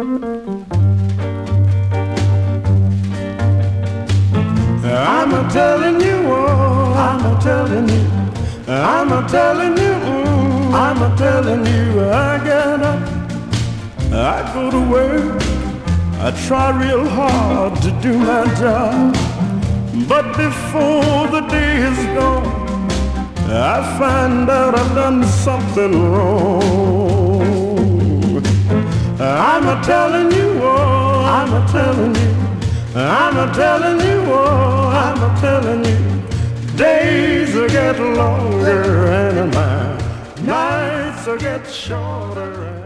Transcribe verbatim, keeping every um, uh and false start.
I'm a telling you, oh, I'm a telling you, I'm a telling you, mm, I'm a telling you, I get up, I go to work, I try real hard to do my job, but before the day is gone, I find out I've done something wrong. I'm a telling you, oh, I'm a telling you, I'm a telling you, oh, I'm a telling you, days will get longer and my nights will get shorter.